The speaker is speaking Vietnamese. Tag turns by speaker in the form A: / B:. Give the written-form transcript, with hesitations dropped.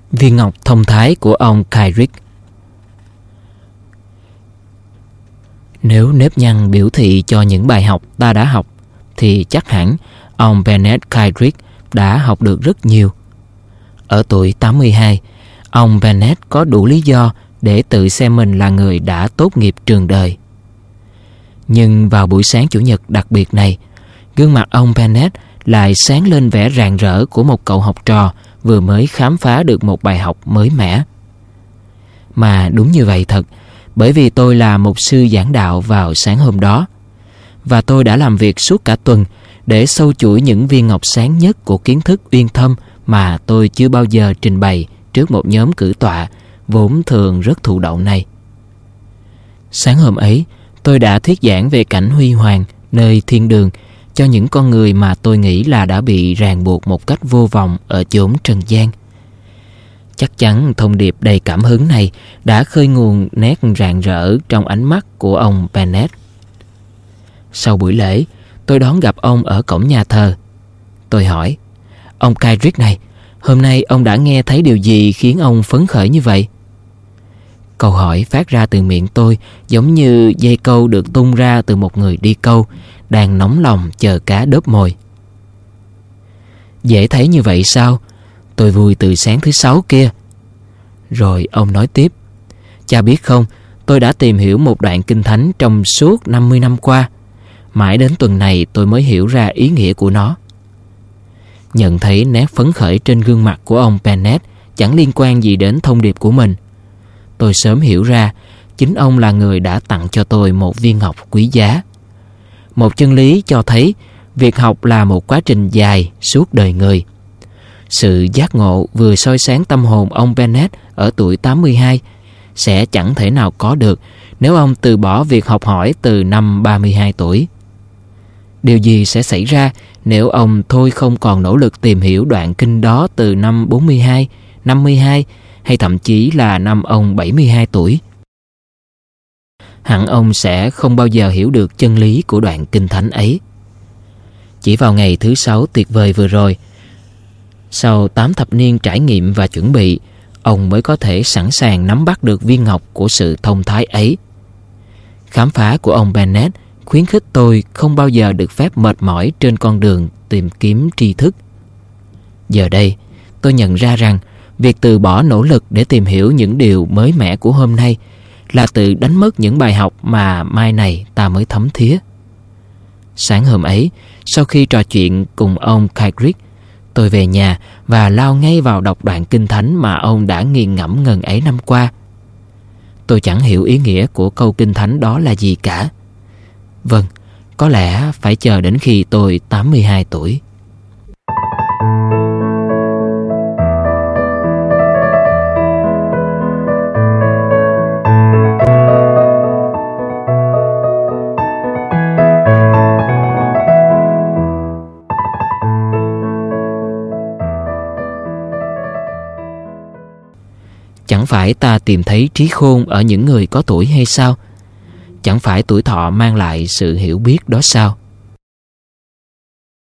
A: Viên ngọc thông thái của ông Kyrick. Nếu nếp nhăn biểu thị cho những bài học ta đã học, thì chắc hẳn ông Bennett Kyrick đã học được rất nhiều. Ở tuổi 82, ông Bennett có đủ lý do để tự xem mình là người đã tốt nghiệp trường đời. Nhưng vào buổi sáng Chủ nhật đặc biệt này, gương mặt ông Bennett lại sáng lên vẻ rạng rỡ của một cậu học trò vừa mới khám phá được một bài học mới mẻ. Mà đúng như vậy thật, bởi vì tôi là mục sư giảng đạo vào sáng hôm đó, và tôi đã làm việc suốt cả tuần để sâu chuỗi những viên ngọc sáng nhất của kiến thức uyên thâm mà tôi chưa bao giờ trình bày trước một nhóm cử tọa vốn thường rất thụ động này. Sáng hôm ấy, tôi đã thuyết giảng về cảnh huy hoàng nơi thiên đường cho những con người mà tôi nghĩ là đã bị ràng buộc một cách vô vọng ở chốn trần gian. Chắc chắn thông điệp đầy cảm hứng này đã khơi nguồn nét rạng rỡ trong ánh mắt của ông Bennett. Sau buổi lễ, tôi đón gặp ông ở cổng nhà thờ. Tôi hỏi: "Ông Kyrick này, hôm nay ông đã nghe thấy điều gì khiến ông phấn khởi như vậy?" Câu hỏi phát ra từ miệng tôi giống như dây câu được tung ra từ một người đi câu đang nóng lòng chờ cá đớp mồi. "Dễ thấy như vậy sao? Tôi vui từ sáng thứ Sáu kia." Rồi ông nói tiếp: "Cha biết không, tôi đã tìm hiểu một đoạn kinh thánh trong suốt 50 năm qua. Mãi đến tuần này tôi mới hiểu ra ý nghĩa của nó." Nhận thấy nét phấn khởi trên gương mặt của ông Bennett chẳng liên quan gì đến thông điệp của mình, tôi sớm hiểu ra chính ông là người đã tặng cho tôi một viên ngọc quý giá. Một chân lý cho thấy việc học là một quá trình dài suốt đời người. Sự giác ngộ vừa soi sáng tâm hồn ông Bennett ở tuổi 82 sẽ chẳng thể nào có được nếu ông từ bỏ việc học hỏi từ năm 32 tuổi. Điều gì sẽ xảy ra nếu ông thôi không còn nỗ lực tìm hiểu đoạn kinh đó từ năm 42, 52 hay thậm chí là năm ông 72 tuổi? Hẳn ông sẽ không bao giờ hiểu được chân lý của đoạn kinh thánh ấy. Chỉ vào ngày thứ Sáu tuyệt vời vừa rồi, sau 8 thập niên trải nghiệm và chuẩn bị, ông mới có thể sẵn sàng nắm bắt được viên ngọc của sự thông thái ấy. Khám phá của ông Bennett khuyến khích tôi không bao giờ được phép mệt mỏi trên con đường tìm kiếm tri thức. Giờ đây, tôi nhận ra rằng việc từ bỏ nỗ lực để tìm hiểu những điều mới mẻ của hôm nay là tự đánh mất những bài học mà mai này ta mới thấm thía. Sáng hôm ấy, sau khi trò chuyện cùng ông Kyrick, tôi về nhà và lao ngay vào đọc đoạn kinh thánh mà ông đã nghiền ngẫm ngần ấy năm qua. Tôi chẳng hiểu ý nghĩa của câu kinh thánh đó là gì cả. Vâng, có lẽ phải chờ đến khi tôi 82 tuổi. Chẳng phải ta tìm thấy trí khôn ở những người có tuổi hay sao? Chẳng phải tuổi thọ mang lại sự hiểu biết đó sao?